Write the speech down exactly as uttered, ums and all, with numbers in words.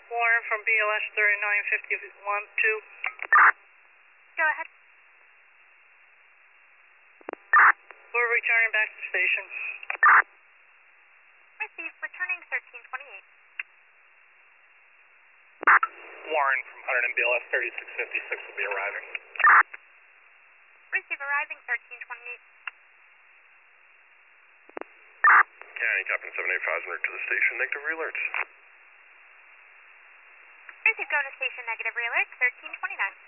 Warren from B L S thirty-nine fifty-one two. Go ahead. We're returning back to the station. Receive, returning thirteen twenty-eight. Warren from one hundred and B L S thirty-six fifty-six will be arriving. Receive, arriving thirteen twenty-eight. County Captain seven eight five en route to the station, negative re-alerts. Receive, go to station, negative re-alert, thirteen twenty-nine.